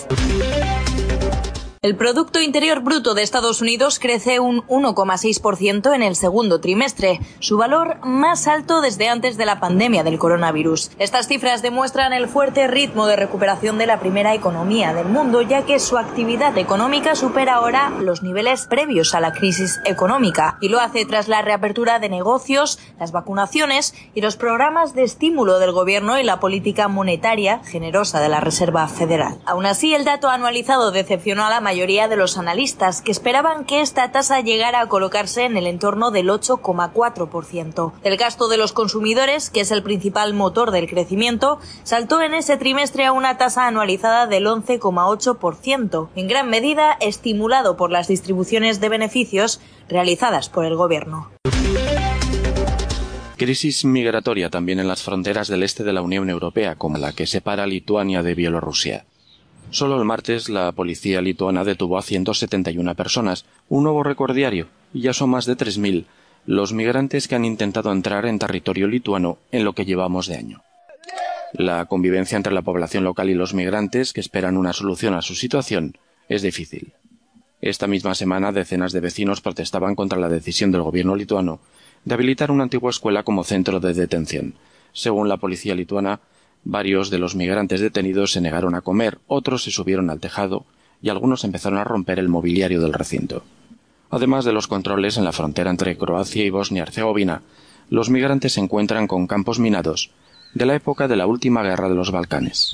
El Producto Interior Bruto de Estados Unidos crece un 1,6% en el segundo trimestre, su valor más alto desde antes de la pandemia del coronavirus. Estas cifras demuestran el fuerte ritmo de recuperación de la primera economía del mundo, ya que su actividad económica supera ahora los niveles previos a la crisis económica, y lo hace tras la reapertura de negocios, las vacunaciones y los programas de estímulo del gobierno y la política monetaria generosa de la Reserva Federal. Aún así, el dato anualizado decepcionó a la mayoría de los analistas, que esperaban que esta tasa llegara a colocarse en el entorno del 8,4%. El gasto de los consumidores, que es el principal motor del crecimiento, saltó en ese trimestre a una tasa anualizada del 11,8%, en gran medida estimulado por las distribuciones de beneficios realizadas por el gobierno. Crisis migratoria también en las fronteras del este de la Unión Europea, como la que separa a Lituania de Bielorrusia. Solo el martes la policía lituana detuvo a 171 personas, un nuevo récord diario, y ya son más de 3.000 los migrantes que han intentado entrar en territorio lituano en lo que llevamos de año. La convivencia entre la población local y los migrantes que esperan una solución a su situación es difícil. Esta misma semana decenas de vecinos protestaban contra la decisión del gobierno lituano de habilitar una antigua escuela como centro de detención. Según la policía lituana, varios de los migrantes detenidos se negaron a comer, otros se subieron al tejado y algunos empezaron a romper el mobiliario del recinto. Además de los controles en la frontera entre Croacia y Bosnia-Herzegovina, los migrantes se encuentran con campos minados de la época de la última guerra de los Balcanes.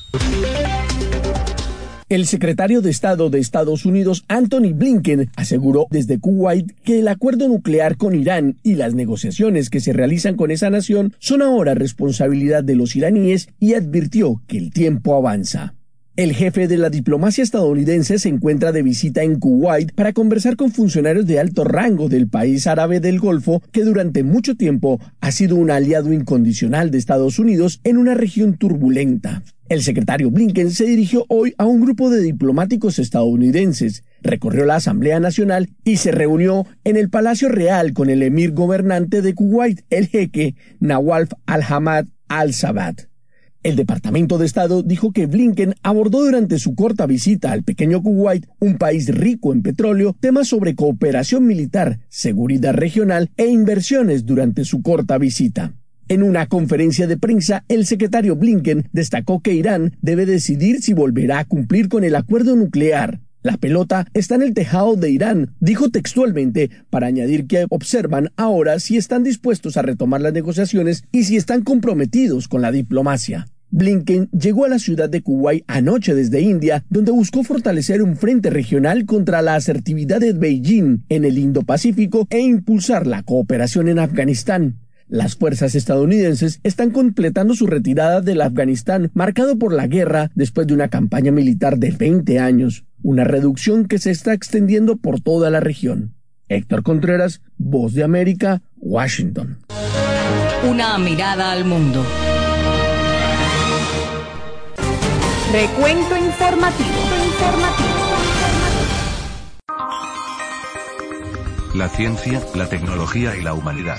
El secretario de Estado de Estados Unidos, Anthony Blinken, aseguró desde Kuwait que el acuerdo nuclear con Irán y las negociaciones que se realizan con esa nación son ahora responsabilidad de los iraníes y advirtió que el tiempo avanza. El jefe de la diplomacia estadounidense se encuentra de visita en Kuwait para conversar con funcionarios de alto rango del país árabe del Golfo, que durante mucho tiempo ha sido un aliado incondicional de Estados Unidos en una región turbulenta. El secretario Blinken se dirigió hoy a un grupo de diplomáticos estadounidenses, recorrió la Asamblea Nacional y se reunió en el Palacio Real con el emir gobernante de Kuwait, el jeque Nawaf al-Hamad al-Sabah. El Departamento de Estado dijo que Blinken abordó durante su corta visita al pequeño Kuwait, un país rico en petróleo, temas sobre cooperación militar, seguridad regional e inversiones durante su corta visita. En una conferencia de prensa, el secretario Blinken destacó que Irán debe decidir si volverá a cumplir con el acuerdo nuclear. La pelota está en el tejado de Irán, dijo textualmente, para añadir que observan ahora si están dispuestos a retomar las negociaciones y si están comprometidos con la diplomacia. Blinken llegó a la ciudad de Kuwait anoche desde India, donde buscó fortalecer un frente regional contra la asertividad de Beijing en el Indo-Pacífico e impulsar la cooperación en Afganistán. Las fuerzas estadounidenses están completando su retirada del Afganistán, marcado por la guerra después de una campaña militar de 20 años, una reducción que se está extendiendo por toda la región. Héctor Contreras, Voz de América, Washington. Una mirada al mundo. Recuento informativo. La ciencia, la tecnología y la humanidad.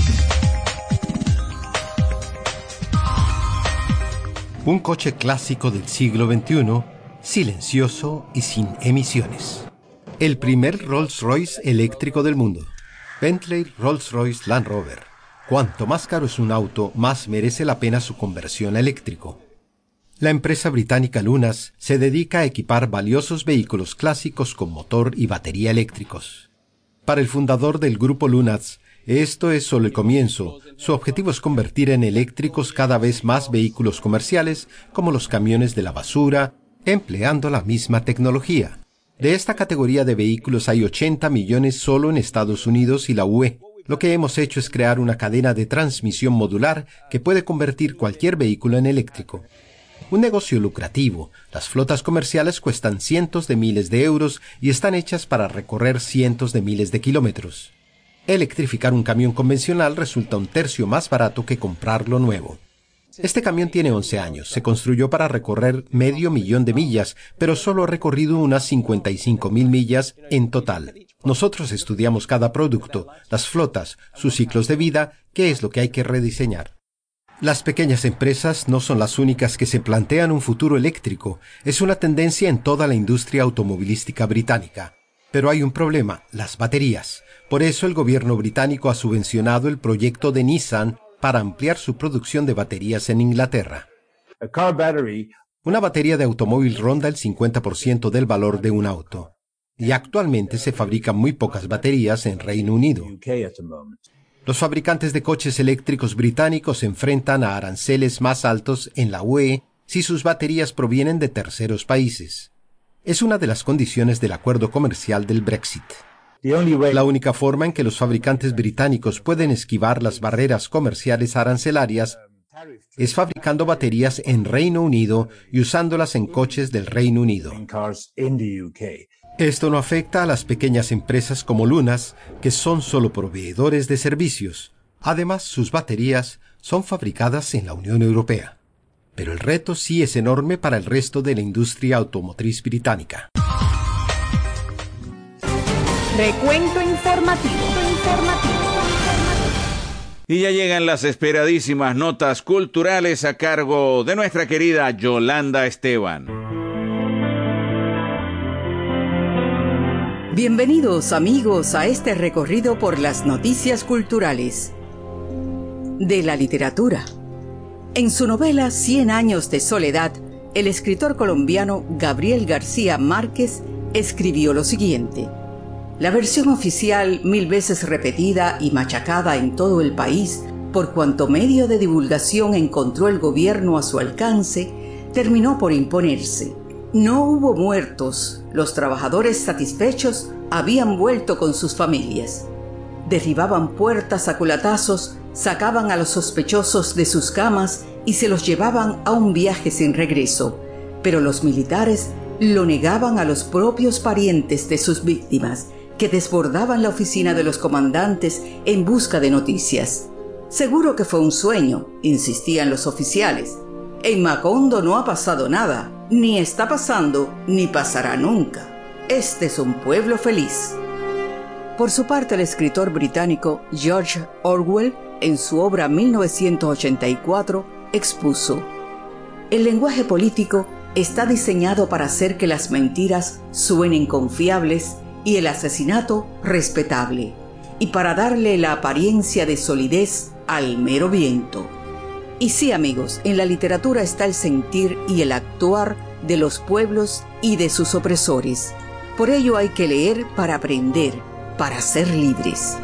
Un coche clásico del siglo XXI, silencioso y sin emisiones. El primer Rolls-Royce eléctrico del mundo. Bentley Rolls-Royce Land Rover. Cuanto más caro es un auto, más merece la pena su conversión a eléctrico. La empresa británica Lunas se dedica a equipar valiosos vehículos clásicos con motor y batería eléctricos. Para el fundador del grupo Lunas, esto es solo el comienzo. Su objetivo es convertir en eléctricos cada vez más vehículos comerciales, como los camiones de la basura, empleando la misma tecnología. De esta categoría de vehículos hay 80 millones solo en Estados Unidos y la UE. Lo que hemos hecho es crear una cadena de transmisión modular que puede convertir cualquier vehículo en eléctrico. Un negocio lucrativo. Las flotas comerciales cuestan cientos de miles de euros y están hechas para recorrer cientos de miles de kilómetros. Electrificar un camión convencional resulta un tercio más barato que comprarlo nuevo. Este camión tiene 11 años, se construyó para recorrer 500.000 de millas, pero solo ha recorrido unas 55.000 millas en total. Nosotros estudiamos cada producto, las flotas, sus ciclos de vida, qué es lo que hay que rediseñar. Las pequeñas empresas no son las únicas que se plantean un futuro eléctrico. Es una tendencia en toda la industria automovilística británica. Pero hay un problema, las baterías. Por eso el gobierno británico ha subvencionado el proyecto de Nissan para ampliar su producción de baterías en Inglaterra. Una batería de automóvil ronda el 50% del valor de un auto. Y actualmente se fabrican muy pocas baterías en Reino Unido. Los fabricantes de coches eléctricos británicos se enfrentan a aranceles más altos en la UE si sus baterías provienen de terceros países. Es una de las condiciones del acuerdo comercial del Brexit. La única forma en que los fabricantes británicos pueden esquivar las barreras comerciales arancelarias es fabricando baterías en Reino Unido y usándolas en coches del Reino Unido. Esto no afecta a las pequeñas empresas como Lunas, que son solo proveedores de servicios. Además, sus baterías son fabricadas en la Unión Europea. Pero el reto sí es enorme para el resto de la industria automotriz británica. Recuento informativo. Y ya llegan las esperadísimas notas culturales a cargo de nuestra querida Yolanda Esteban. Bienvenidos amigos a este recorrido por las noticias culturales de la literatura. En su novela 100 años de soledad, el escritor colombiano Gabriel García Márquez escribió lo siguiente. La versión oficial, 1000 veces repetida y machacada en todo el país, por cuanto medio de divulgación encontró el gobierno a su alcance, terminó por imponerse. No hubo muertos, los trabajadores satisfechos habían vuelto con sus familias. Derribaban puertas a culatazos, sacaban a los sospechosos de sus camas y se los llevaban a un viaje sin regreso. pero los militares lo negaban a los propios parientes de sus víctimas, que desbordaban la oficina de los comandantes en busca de noticias. Seguro que fue un sueño, insistían los oficiales. En Macondo no ha pasado nada, ni está pasando, ni pasará nunca. Este es un pueblo feliz. Por su parte, el escritor británico George Orwell, en su obra 1984, expuso: el lenguaje político está diseñado para hacer que las mentiras suenen confiables y el asesinato respetable, y para darle la apariencia de solidez al mero viento. Y sí, amigos, en la literatura está el sentir y el actuar de los pueblos y de sus opresores. Por ello hay que leer para aprender, para ser libres.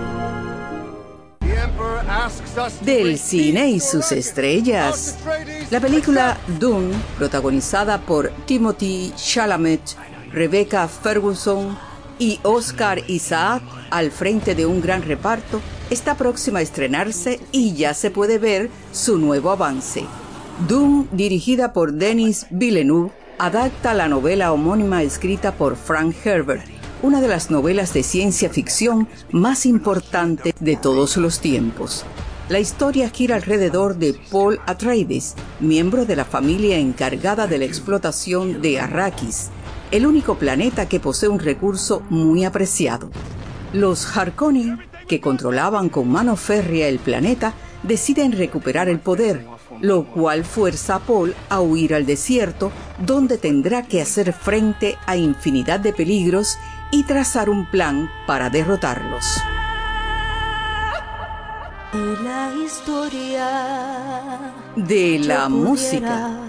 Del cine y sus estrellas. La película Dune, protagonizada por Timothée Chalamet, Rebecca Ferguson y Oscar Isaac al frente de un gran reparto, está próxima a estrenarse y ya se puede ver su nuevo avance. Dune, dirigida por Denis Villeneuve, adapta la novela homónima escrita por Frank Herbert, una de las novelas de ciencia ficción más importantes de todos los tiempos. La historia gira alrededor de Paul Atreides, miembro de la familia encargada de la explotación de Arrakis, el único planeta que posee un recurso muy apreciado. Los Harkonnen, que controlaban con mano férrea el planeta, deciden recuperar el poder, lo cual fuerza a Paul a huir al desierto, donde tendrá que hacer frente a infinidad de peligros y trazar un plan para derrotarlos. Y la historia de la música.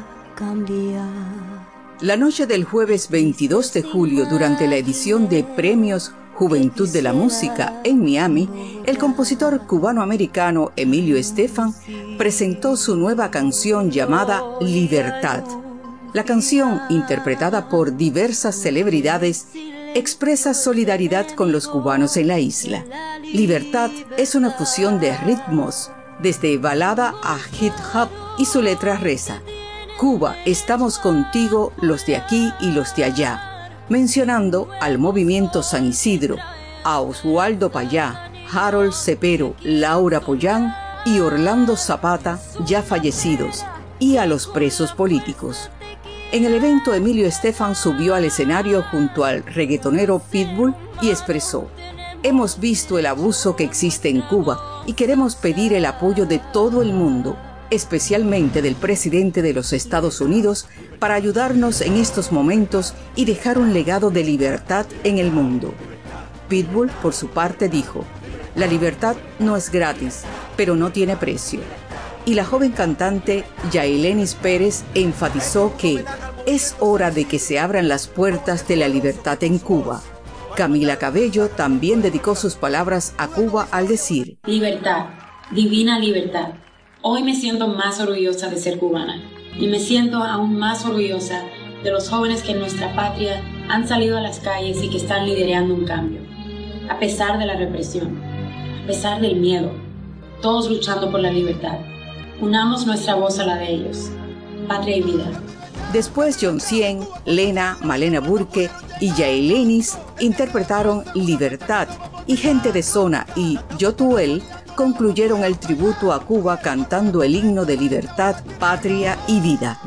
La noche del jueves 22 de julio, durante la edición de Premios Juventud de la Música en Miami, el compositor cubano-americano Emilio Estefan presentó su nueva canción llamada Libertad. La canción, interpretada por diversas celebridades, expresa solidaridad con los cubanos en la isla. Libertad es una fusión de ritmos, desde balada a hip hop, y su letra reza: Cuba, estamos contigo, los de aquí y los de allá, mencionando al movimiento San Isidro, a Oswaldo Payá, Harold Cepero, Laura Pollán y Orlando Zapata, ya fallecidos, y a los presos políticos. En el evento, Emilio Estefan subió al escenario junto al reggaetonero Pitbull y expresó: hemos visto el abuso que existe en Cuba y queremos pedir el apoyo de todo el mundo, especialmente del presidente de los Estados Unidos, para ayudarnos en estos momentos y dejar un legado de libertad en el mundo. Pitbull, por su parte, dijo: la libertad no es gratis, pero no tiene precio. Y la joven cantante Yailenis Pérez enfatizó que es hora de que se abran las puertas de la libertad en Cuba. Camila Cabello también dedicó sus palabras a Cuba al decir: libertad, divina libertad. Hoy me siento más orgullosa de ser cubana y me siento aún más orgullosa de los jóvenes que en nuestra patria han salido a las calles y que están liderando un cambio. A pesar de la represión, a pesar del miedo, todos luchando por la libertad. Unamos nuestra voz a la de ellos. Patria y vida. Después, John Cien, Lena, Malena Burke y Yailenis interpretaron Libertad, y Gente de Zona y Yotuel concluyeron el tributo a Cuba cantando el himno de libertad, patria y vida.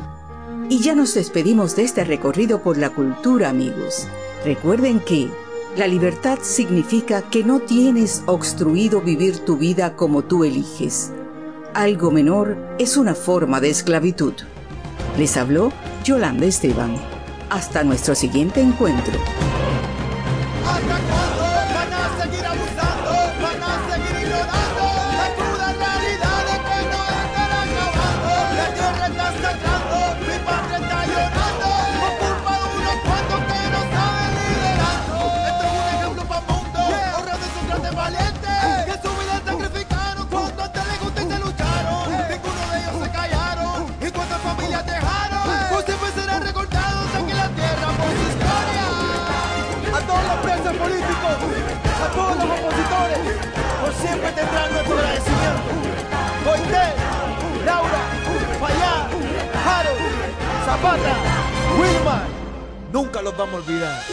Y ya nos despedimos de este recorrido por la cultura, amigos. Recuerden que la libertad significa que no tienes obstruido vivir tu vida como tú eliges. Algo menor es una forma de esclavitud. Les habló Yolanda Esteban. Hasta nuestro siguiente encuentro. A todos los opositores, por siempre tendrán nuestro agradecimiento. Coité, Laura, Payá, Harold, Zapata, Wilmar, nunca los vamos a olvidar.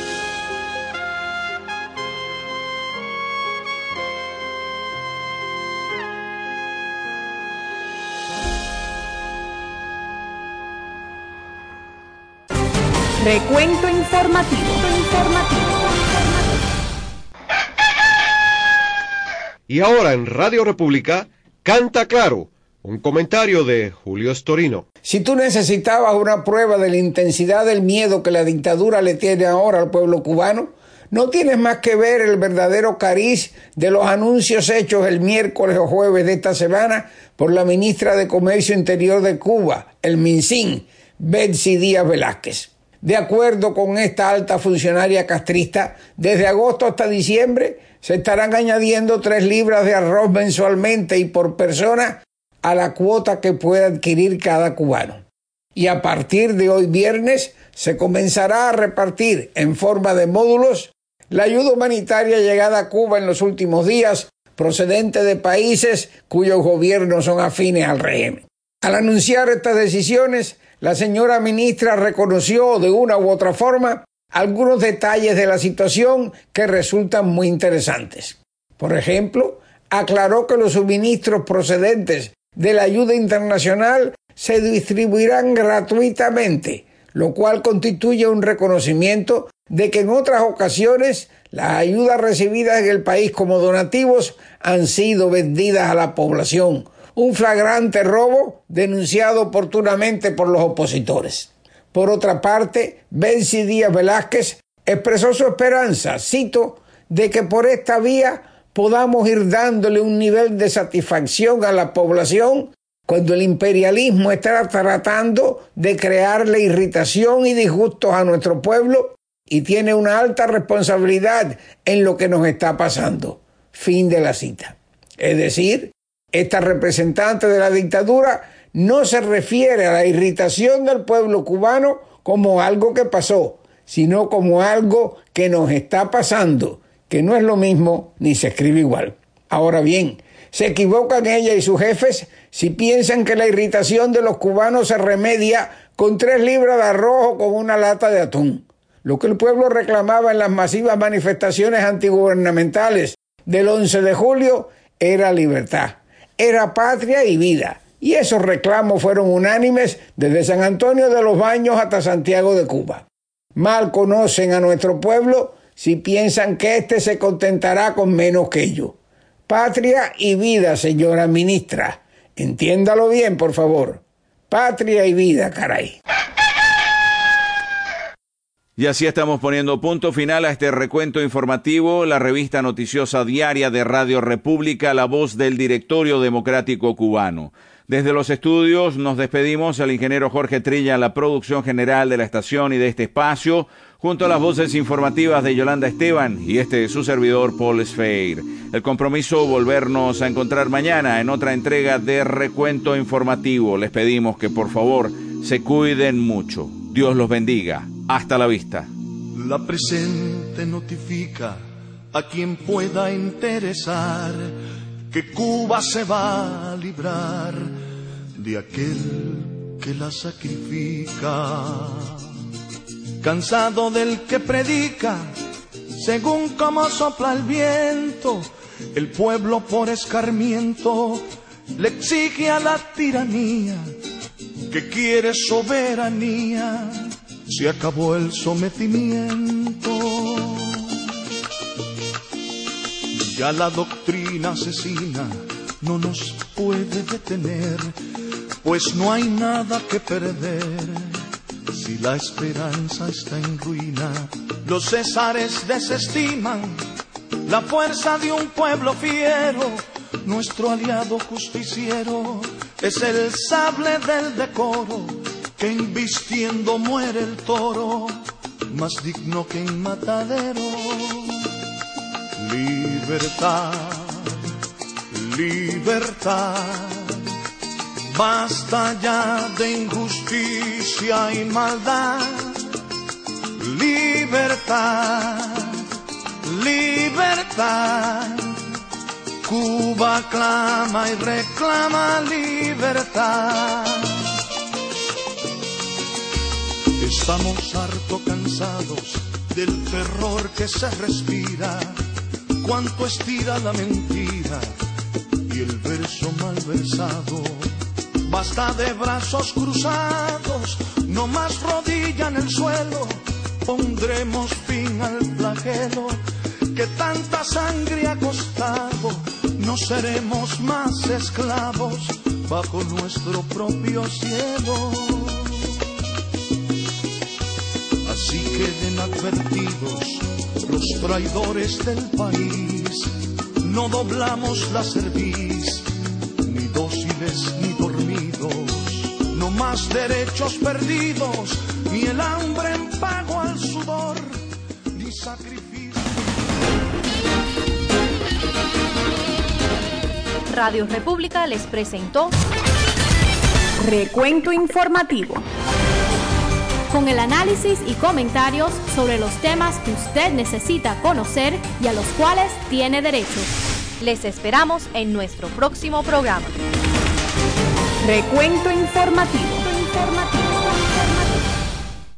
Recuento informativo. Y ahora en Radio República, Canta Claro, un comentario de Julio Storino. Si tú necesitabas una prueba de la intensidad del miedo que la dictadura le tiene ahora al pueblo cubano, no tienes más que ver el verdadero cariz de los anuncios hechos el miércoles o jueves de esta semana por la ministra de Comercio Interior de Cuba, el MinSIN, Betsy Díaz Velázquez. De acuerdo con esta alta funcionaria castrista, desde agosto hasta diciembre se estarán añadiendo 3 libras de arroz mensualmente y por persona a la cuota que pueda adquirir cada cubano. Y a partir de hoy viernes se comenzará a repartir en forma de módulos la ayuda humanitaria llegada a Cuba en los últimos días, procedente de países cuyos gobiernos son afines al régimen. Al anunciar estas decisiones, la señora ministra reconoció de una u otra forma algunos detalles de la situación que resultan muy interesantes. Por ejemplo, aclaró que los suministros procedentes de la ayuda internacional se distribuirán gratuitamente, lo cual constituye un reconocimiento de que en otras ocasiones las ayudas recibidas en el país como donativos han sido vendidas a la población. Un flagrante robo denunciado oportunamente por los opositores. Por otra parte, Betsy Díaz Velázquez expresó su esperanza, cito, de que por esta vía podamos ir dándole un nivel de satisfacción a la población cuando el imperialismo está tratando de crearle irritación y disgustos a nuestro pueblo y tiene una alta responsabilidad en lo que nos está pasando. Fin de la cita. Es decir, esta representante de la dictadura no se refiere a la irritación del pueblo cubano como algo que pasó, sino como algo que nos está pasando, que no es lo mismo ni se escribe igual. Ahora bien, se equivocan ella y sus jefes si piensan que la irritación de los cubanos se remedia con 3 libras de arroz o con una lata de atún. Lo que el pueblo reclamaba en las masivas manifestaciones antigubernamentales del 11 de julio era libertad, era patria y vida. Y esos reclamos fueron unánimes desde San Antonio de los Baños hasta Santiago de Cuba. Mal conocen a nuestro pueblo si piensan que éste se contentará con menos que ello. Patria y vida, señora ministra. Entiéndalo bien, por favor. Patria y vida, caray. Y así estamos poniendo punto final a este recuento informativo, la revista noticiosa diaria de Radio República, La Voz del Directorio Democrático Cubano. Desde los estudios nos despedimos al ingeniero Jorge Trilla en la producción general de la estación y de este espacio, junto a las voces informativas de Yolanda Esteban y su servidor Paul Sfeir. El compromiso volvernos a encontrar mañana en otra entrega de Recuento Informativo. Les pedimos que por favor se cuiden mucho. Dios los bendiga. Hasta la vista. La presente notifica a quien pueda interesar que Cuba se va a librar de aquel que la sacrifica. Cansado del que predica, según como sopla el viento, el pueblo por escarmiento le exige a la tiranía que quiere soberanía. Se acabó el sometimiento. Ya la doctrina asesina no nos puede detener, pues no hay nada que perder si la esperanza está en ruina. Los césares desestiman la fuerza de un pueblo fiero. Nuestro aliado justiciero es el sable del decoro, que embistiendo muere el toro, más digno que en matadero. Libertad, libertad, basta ya de injusticia y maldad. Libertad, libertad, Cuba clama y reclama libertad. Estamos harto cansados del terror que se respira, cuánto estira la mentira y el verso mal versado. Basta de brazos cruzados, no más rodilla en el suelo, pondremos fin al flagelo que tanta sangre ha costado, no seremos más esclavos bajo nuestro propio cielo. Así queden advertidos los traidores del país, no doblamos la cerviz, ni dóciles ni dormidos, no más derechos perdidos, ni el hambre en pago al sudor, ni sacrificio. Radio República les presentó Recuento Informativo, con el análisis y comentarios sobre los temas que usted necesita conocer y a los cuales tiene derecho. Les esperamos en nuestro próximo programa. Recuento Informativo.